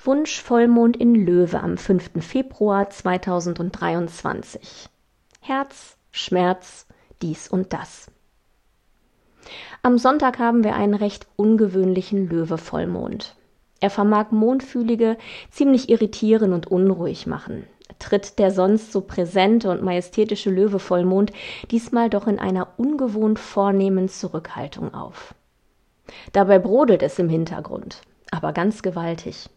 Wunsch-Vollmond in Löwe am 5. Februar 2023. Herz, Schmerz, dies und das. Am Sonntag haben wir einen recht ungewöhnlichen Löwe-Vollmond. Er vermag Mondfühlige ziemlich irritieren und unruhig machen. Tritt der sonst so präsente und majestätische Löwe-Vollmond diesmal doch in einer ungewohnt vornehmen Zurückhaltung auf. Dabei brodelt es im Hintergrund, aber ganz gewaltig.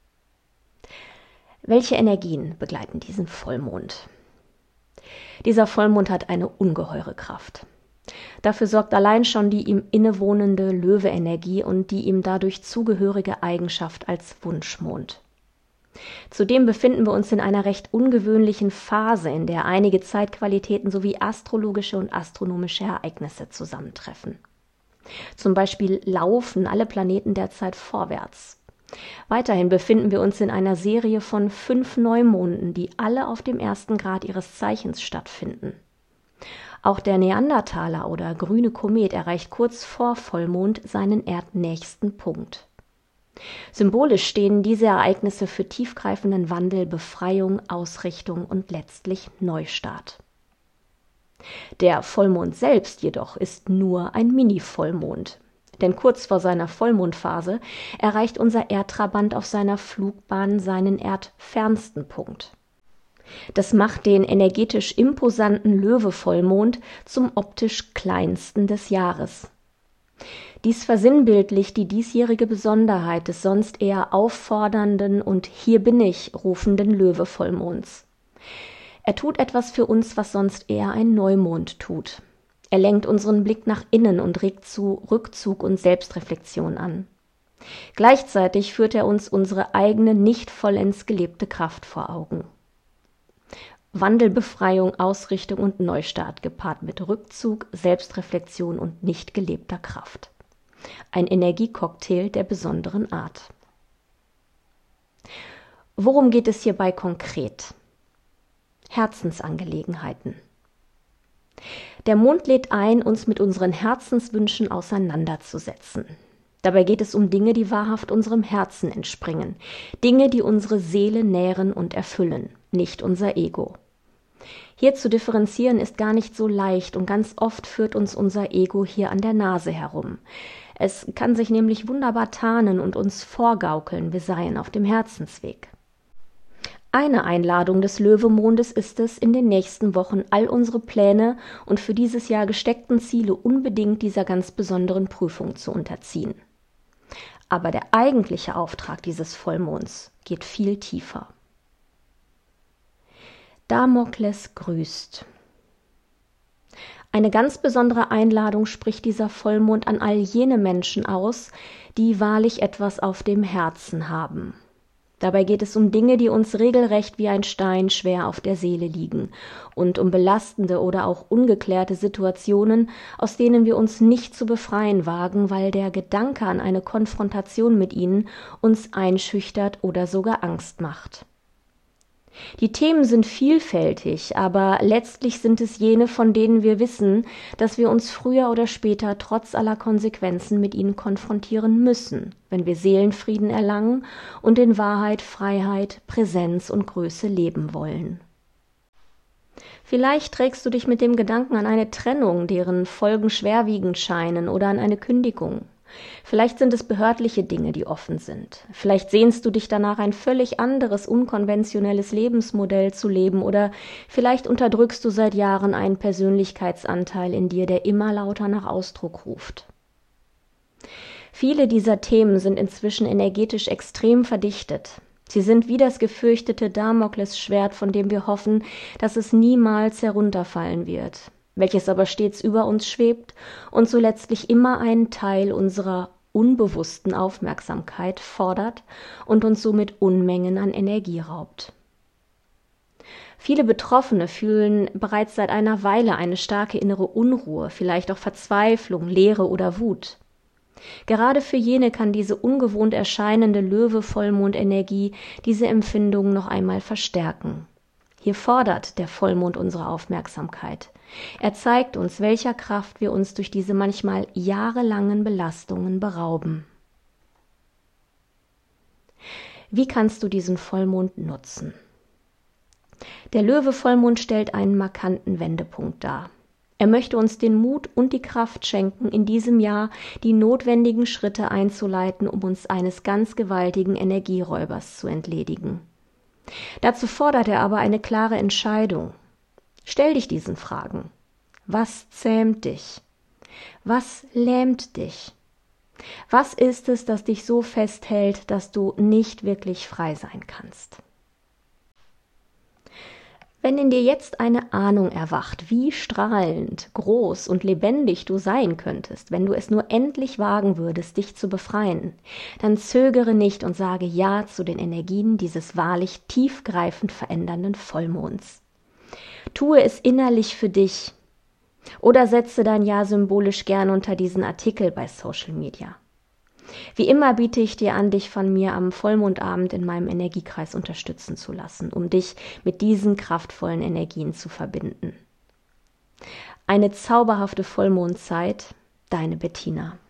Welche Energien begleiten diesen Vollmond? Dieser Vollmond hat eine ungeheure Kraft. Dafür sorgt allein schon die ihm innewohnende Löwe-Energie und die ihm dadurch zugehörige Eigenschaft als Wunschmond. Zudem befinden wir uns in einer recht ungewöhnlichen Phase, in der einige Zeitqualitäten sowie astrologische und astronomische Ereignisse zusammentreffen. Zum Beispiel laufen alle Planeten derzeit vorwärts. Weiterhin befinden wir uns in einer Serie von 5 Neumonden, die alle auf dem 1. Grad ihres Zeichens stattfinden. Auch der Neandertaler oder grüne Komet erreicht kurz vor Vollmond seinen erdnächsten Punkt. Symbolisch stehen diese Ereignisse für tiefgreifenden Wandel, Befreiung, Ausrichtung und letztlich Neustart. Der Vollmond selbst jedoch ist nur ein Mini-Vollmond. Denn kurz vor seiner Vollmondphase erreicht unser Erdtrabant auf seiner Flugbahn seinen erdfernsten Punkt. Das macht den energetisch imposanten Löwe-Vollmond zum optisch kleinsten des Jahres. Dies versinnbildlicht die diesjährige Besonderheit des sonst eher auffordernden und „Hier bin ich" rufenden Löwe-Vollmonds. Er tut etwas für uns, was sonst eher ein Neumond tut. Er lenkt unseren Blick nach innen und regt zu Rückzug und Selbstreflexion an. Gleichzeitig führt er uns unsere eigene, nicht vollends gelebte Kraft vor Augen. Wandel, Befreiung, Ausrichtung und Neustart gepaart mit Rückzug, Selbstreflexion und nicht gelebter Kraft. Ein Energiecocktail der besonderen Art. Worum geht es hierbei konkret? Herzensangelegenheiten. Der Mond lädt ein, uns mit unseren Herzenswünschen auseinanderzusetzen. Dabei geht es um Dinge, die wahrhaft unserem Herzen entspringen. Dinge, die unsere Seele nähren und erfüllen, nicht unser Ego. Hier zu differenzieren ist gar nicht so leicht und ganz oft führt uns unser Ego hier an der Nase herum. Es kann sich nämlich wunderbar tarnen und uns vorgaukeln, wir seien auf dem Herzensweg. Eine Einladung des Löwemondes ist es, in den nächsten Wochen all unsere Pläne und für dieses Jahr gesteckten Ziele unbedingt dieser ganz besonderen Prüfung zu unterziehen. Aber der eigentliche Auftrag dieses Vollmonds geht viel tiefer. Damokles grüßt. Eine ganz besondere Einladung spricht dieser Vollmond an all jene Menschen aus, die wahrlich etwas auf dem Herzen haben. Dabei geht es um Dinge, die uns regelrecht wie ein Stein schwer auf der Seele liegen und um belastende oder auch ungeklärte Situationen, aus denen wir uns nicht zu befreien wagen, weil der Gedanke an eine Konfrontation mit ihnen uns einschüchtert oder sogar Angst macht. Die Themen sind vielfältig, aber letztlich sind es jene, von denen wir wissen, dass wir uns früher oder später trotz aller Konsequenzen mit ihnen konfrontieren müssen, wenn wir Seelenfrieden erlangen und in Wahrheit, Freiheit, Präsenz und Größe leben wollen. Vielleicht trägst du dich mit dem Gedanken an eine Trennung, deren Folgen schwerwiegend scheinen, oder an eine Kündigung. Vielleicht sind es behördliche Dinge, die offen sind. Vielleicht sehnst du dich danach, ein völlig anderes, unkonventionelles Lebensmodell zu leben, oder vielleicht unterdrückst du seit Jahren einen Persönlichkeitsanteil in dir, der immer lauter nach Ausdruck ruft. Viele dieser Themen sind inzwischen energetisch extrem verdichtet. Sie sind wie das gefürchtete Damoklesschwert, von dem wir hoffen, dass es niemals herunterfallen wird, welches aber stets über uns schwebt und so letztlich immer einen Teil unserer unbewussten Aufmerksamkeit fordert und uns somit Unmengen an Energie raubt. Viele Betroffene fühlen bereits seit einer Weile eine starke innere Unruhe, vielleicht auch Verzweiflung, Leere oder Wut. Gerade für jene kann diese ungewohnt erscheinende Löwe-Vollmondenergie diese Empfindungen noch einmal verstärken. Hier fordert der Vollmond unsere Aufmerksamkeit. Er zeigt uns, welcher Kraft wir uns durch diese manchmal jahrelangen Belastungen berauben. Wie kannst du diesen Vollmond nutzen? Der Löwe-Vollmond stellt einen markanten Wendepunkt dar. Er möchte uns den Mut und die Kraft schenken, in diesem Jahr die notwendigen Schritte einzuleiten, um uns eines ganz gewaltigen Energieräubers zu entledigen. Dazu fordert er aber eine klare Entscheidung. Stell dich diesen Fragen. Was zähmt dich? Was lähmt dich? Was ist es, das dich so festhält, dass du nicht wirklich frei sein kannst? Wenn in dir jetzt eine Ahnung erwacht, wie strahlend, groß und lebendig du sein könntest, wenn du es nur endlich wagen würdest, dich zu befreien, dann zögere nicht und sage Ja zu den Energien dieses wahrlich tiefgreifend verändernden Vollmonds. Tue es innerlich für dich oder setze dein Ja symbolisch gern unter diesen Artikel bei Social Media. Wie immer biete ich dir an, dich von mir am Vollmondabend in meinem Energiekreis unterstützen zu lassen, um dich mit diesen kraftvollen Energien zu verbinden. Eine zauberhafte Vollmondzeit, deine Bettina.